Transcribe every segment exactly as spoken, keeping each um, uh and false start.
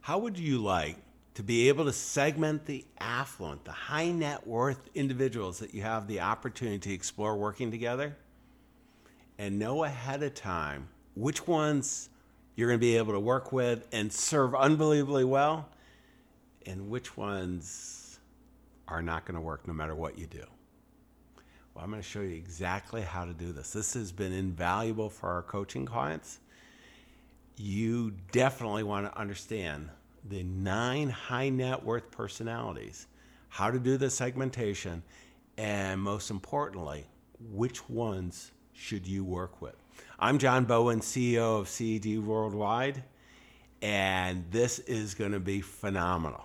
How would you like to be able to segment the affluent, the high net worth individuals that you have the opportunity to explore working together, and know ahead of time which ones you're going to be able to work with and serve unbelievably well, and which ones are not going to work no matter what you do? Well, I'm going to show you exactly how to do this. This has been invaluable for our coaching clients. You definitely want to understand the nine high net worth personalities, how to do the segmentation, and most importantly, which ones should you work with. I'm John Bowen, C E O of C E D Worldwide, and this is going to be phenomenal.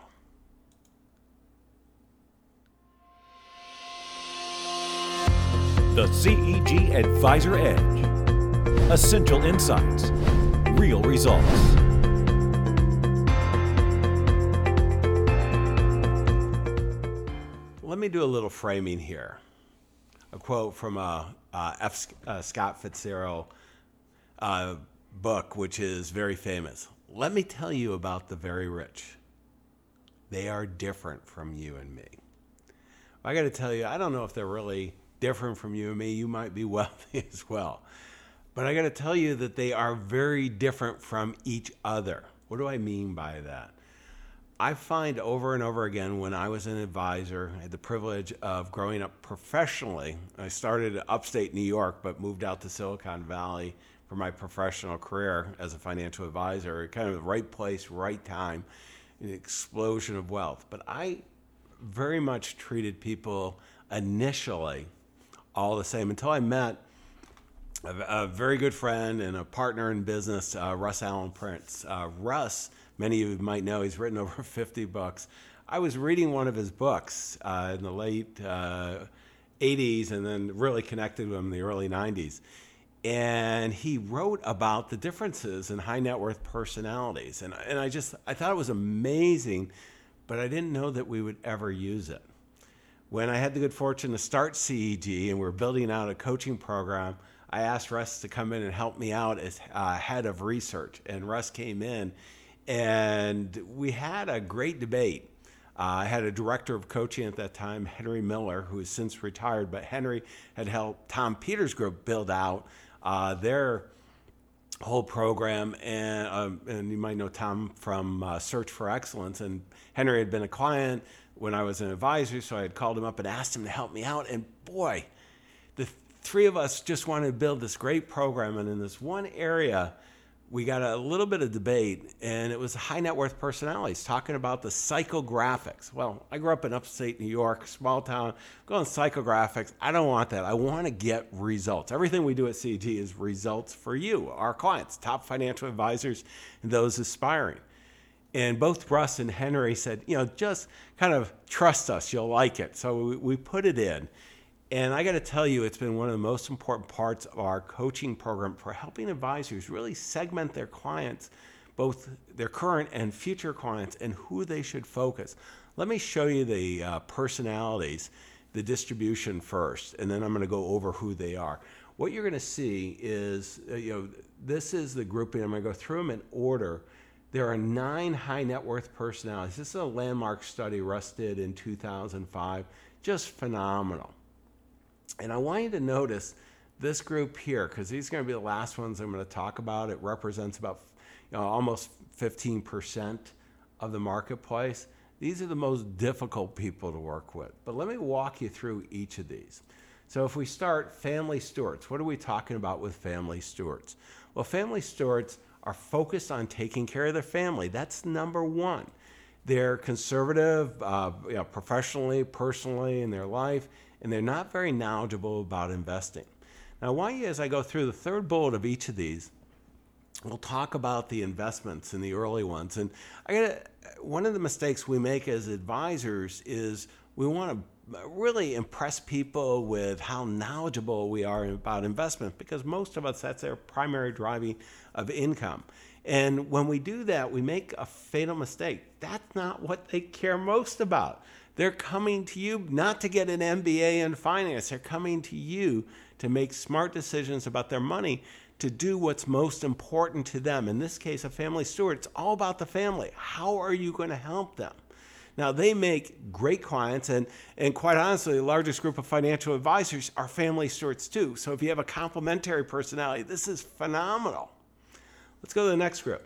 The C E G Advisor Edge. Essential insights, real results. Let me do a little framing here. A quote from a, a F. Uh, Scott Fitzgerald uh, book, which is very famous. Let me tell you about the very rich. They are different from you and me. I got to tell you, I don't know if they're really different from you and me. You might be wealthy as well. But I got to tell you that they are very different from each other. What do I mean by that? I find over and over again when I was an advisor, I had the privilege of growing up professionally. I started in upstate New York, but moved out to Silicon Valley for my professional career as a financial advisor. Kind of the right place, right time, an explosion of wealth. But I very much treated people initially all the same until I met a, a very good friend and a partner in business, uh, Russ Allen Prince. Uh, Russ, many of you might know, he's written over fifty books. I was reading one of his books uh, in the late uh, eighties and then really connected with him in the early nineties. And he wrote about the differences in high net worth personalities. And, and I just, I thought it was amazing, but I didn't know that we would ever use it. When I had the good fortune to start C E G and we we're building out a coaching program, I asked Russ to come in and help me out as uh, head of research. And Russ came in and we had a great debate. Uh, I had a director of coaching at that time, Henry Miller, who has since retired, but Henry had helped Tom Peters Group build out uh, their whole program. And, um, and you might know Tom from uh, Search for Excellence. And Henry had been a client when I was an advisor, so I had called him up and asked him to help me out. And boy, the three of us just wanted to build this great program. And in this one area, we got a little bit of debate, and it was high net worth personalities talking about the psychographics. Well, I grew up in upstate New York, small town, going psychographics. I don't want that. I want to get results. Everything we do at C E G is results for you, our clients, top financial advisors, and those aspiring. And both Russ and Henry said, you know, just kind of trust us, you'll like it. So we, we put it in. And I got to tell you, it's been one of the most important parts of our coaching program for helping advisors really segment their clients, both their current and future clients, and who they should focus. Let me show you the uh, personalities, the distribution first, and then I'm going to go over who they are. What you're going to see is, uh, you know, this is the grouping. I'm going to go through them in order. There are nine high net worth personalities. This is a landmark study Russ did in two thousand five. Just phenomenal. And I want you to notice this group here, because these are going to be the last ones I'm going to talk about. It represents about, you know, almost fifteen percent of the marketplace. These are the most difficult people to work with. But let me walk you through each of these. So if we start family stewards, what are we talking about with family stewards? Well, family stewards are focused on taking care of their family. That's number one. They're conservative, uh, you know, professionally, personally, in their life, and they're not very knowledgeable about investing. Now, I want you, as I go through the third bullet of each of these, we'll talk about the investments in the early ones. And I gotta, one of the mistakes we make as advisors is we want to really impress people with how knowledgeable we are about investment, because most of us, that's their primary driving of income. And when we do that, we make a fatal mistake. That's not what they care most about. They're coming to you not to get an M B A in finance. They're coming to you to make smart decisions about their money, to do what's most important to them. In this case, a family steward, it's all about the family. How are you going to help them? Now, they make great clients, and, and quite honestly, the largest group of financial advisors are family stewards too. So if you have a complementary personality, this is phenomenal. Let's go to the next group.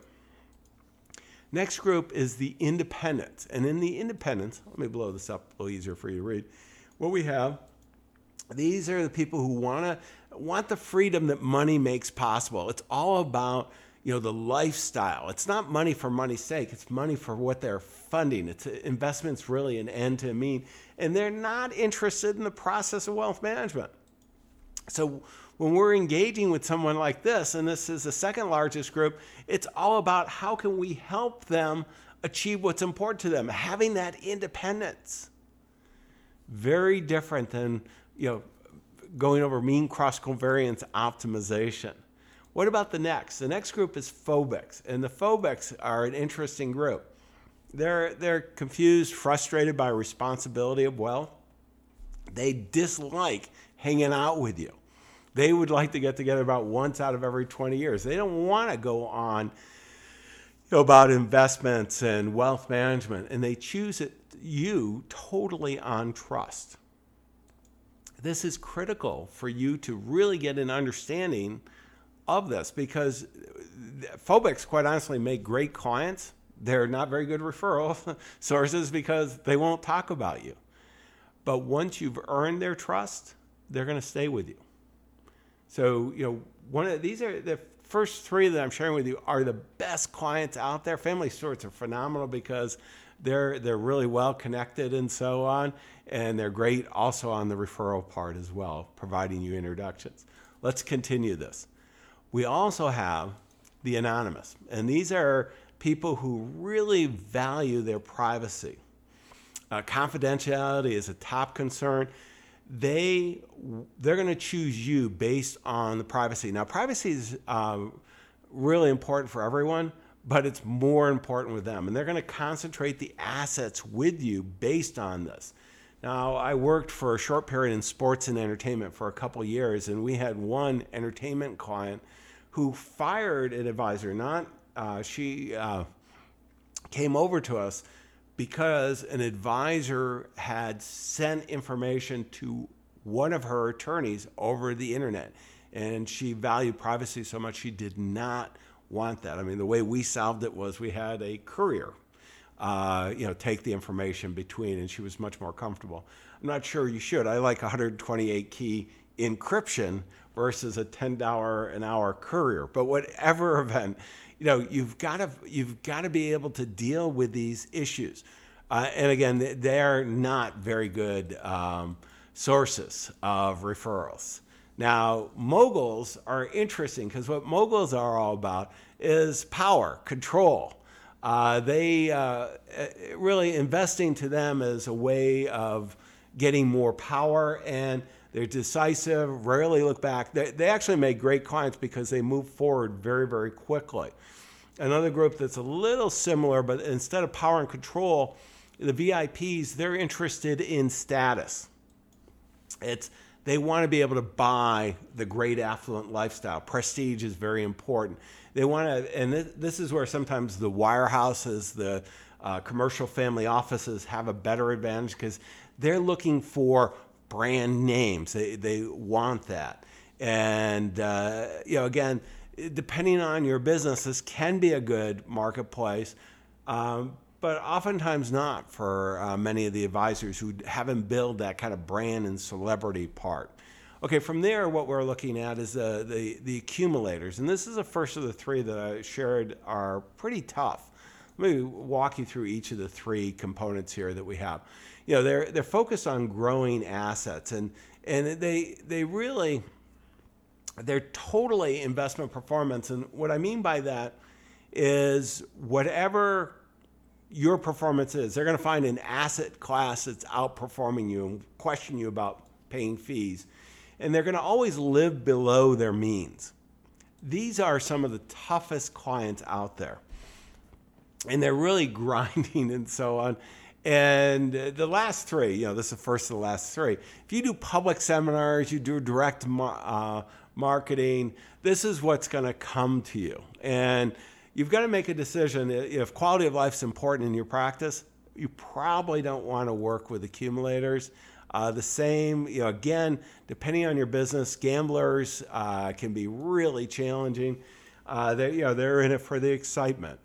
Next group is the independents. And in the independents, let me blow this up a little easier for you to read. What we have, these are the people who want to want the freedom that money makes possible. It's all about, you know, the lifestyle. It's not money for money's sake. It's money for what they're funding. It's investments really an end to a mean. And they're not interested in the process of wealth management. So when we're engaging with someone like this, and this is the second largest group, it's all about how can we help them achieve what's important to them, having that independence. Very different than, you know, going over mean cross covariance optimization. What about the next? The next group is phobics, and the phobics are an interesting group. They're, they're confused, frustrated by responsibility of wealth. They dislike hanging out with you. They would like to get together about once out of every twenty years. They don't want to go on, you know, about investments and wealth management, and they choose it, you totally on trust. This is critical for you to really get an understanding of this, because phobics, quite honestly, make great clients. They're not very good referral sources because they won't talk about you. But once you've earned their trust, they're going to stay with you. So, you know, one of these are the first three that I'm sharing with you are the best clients out there. Family stewards are phenomenal because they're they're really well connected and so on, and they're great also on the referral part as well, providing you introductions. Let's continue this. We also have the anonymous, and these are people who really value their privacy. Uh, confidentiality is a top concern. They, they're going to choose you based on the privacy. Now, privacy is uh, really important for everyone, but it's more important with them. And they're going to concentrate the assets with you based on this. Now, I worked for a short period in sports and entertainment for a couple of years, and we had one entertainment client who fired an advisor. Not uh, she uh, came over to us because an advisor had sent information to one of her attorneys over the internet, and she valued privacy so much she did not want that. I mean, the way we solved it was we had a courier, uh, you know, take the information between, and she was much more comfortable. I'm not sure you should. I like one hundred twenty-eight key encryption versus a ten dollars an hour courier. But whatever event, you know, you've got to you've got to be able to deal with these issues. Uh, and again, they're not very good um, sources of referrals. Now, moguls are interesting because what moguls are all about is power, control. Uh, they uh, really investing to them is a way of getting more power, and they're decisive, rarely look back. They, they actually make great clients because they move forward very, very quickly. Another group that's a little similar, but instead of power and control, the V I Ps, they're interested in status. It's they want to be able to buy the great affluent lifestyle. Prestige is very important. They want to, and this, this is where sometimes the wirehouses, the uh, commercial family offices have a better advantage because they're looking for brand names. They they want that. And, uh, you know, again, depending on your business, this can be a good marketplace, um, but oftentimes not for uh, many of the advisors who haven't built that kind of brand and celebrity part. Okay, from there, what we're looking at is the, the, the accumulators. And this is the first of the three that I shared are pretty tough. Let me walk you through each of the three components here that we have. You know, they're they're focused on growing assets, and and they they really they're totally investment performance. And what I mean by that is whatever your performance is, they're going to find an asset class that's outperforming you and question you about paying fees, and they're going to always live below their means. These are some of the toughest clients out there, and they're really grinding and so on. And the last three, you know, this is the first of the last three. If you do public seminars, you do direct uh, marketing. This is what's going to come to you. And you've got to make a decision. If quality of life is important in your practice, you probably don't want to work with accumulators. Uh, the same, you know, again, depending on your business, gamblers uh, can be really challenging. Uh, they, you know, they're in it for the excitement.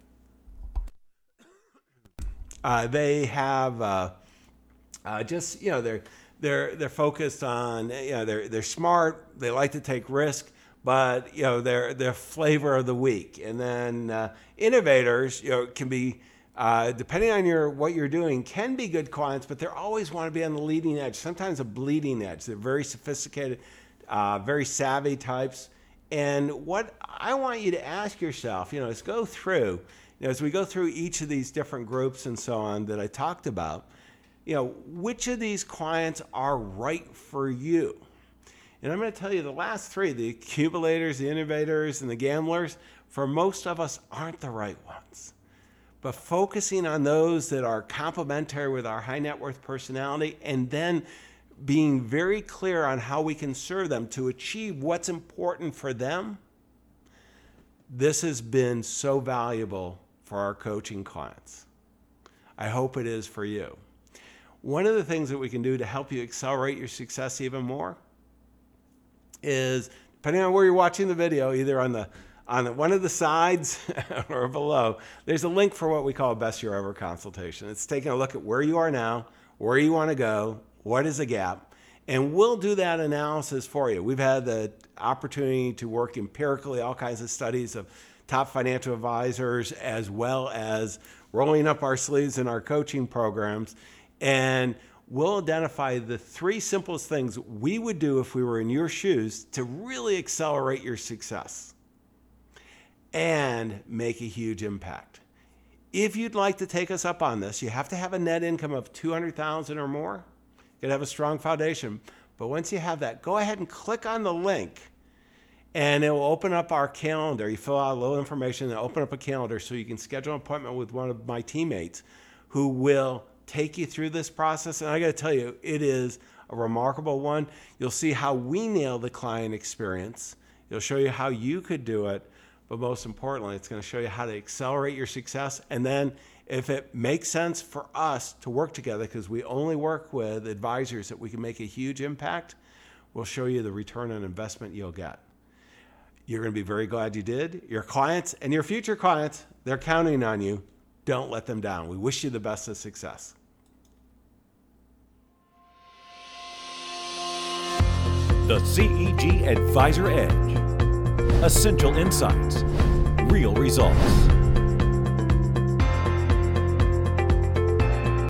Uh, they have uh, uh, just, you know, they're they're they're focused on, you know, they're they're smart. They like to take risk, but you know, they're they're flavor of the week. And then uh, innovators, you know, can be uh, depending on your what you're doing, can be good clients, but they always want to be on the leading edge. Sometimes a bleeding edge. They're very sophisticated, uh, very savvy types. And what I want you to ask yourself, you know, is go through. You know, as we go through each of these different groups and so on that I talked about, you know, which of these clients are right for you? And I'm going to tell you the last three, the accumulators, the innovators, and the gamblers, for most of us aren't the right ones. But focusing on those that are complementary with our high net worth personality, and then being very clear on how we can serve them to achieve what's important for them, this has been so valuable for our coaching clients. I hope it is for you. One of the things that we can do to help you accelerate your success even more is, depending on where you're watching the video, either on the on the, one of the sides or below, there's a link for what we call a Best Year Ever consultation. It's taking a look at where you are now, where you want to go, what is the gap, and we'll do that analysis for you. We've had the opportunity to work empirically, all kinds of studies of top financial advisors, as well as rolling up our sleeves in our coaching programs. And we'll identify the three simplest things we would do if we were in your shoes to really accelerate your success and make a huge impact. If you'd like to take us up on this, you have to have a net income of two hundred thousand dollars or more. You gotta have a strong foundation. But once you have that, go ahead and click on the link, and it will open up our calendar. You fill out a little information and open up a calendar so you can schedule an appointment with one of my teammates who will take you through this process. And I got to tell you, it is a remarkable one. You'll see how we nail the client experience. It'll show you how you could do it. But most importantly, it's going to show you how to accelerate your success. And then if it makes sense for us to work together, because we only work with advisors that we can make a huge impact, we'll show you the return on investment you'll get. You're going to be very glad you did. Your clients and your future clients, they're counting on you. Don't let them down. We wish you the best of success. The C E G Advisor Edge. Essential insights, real results.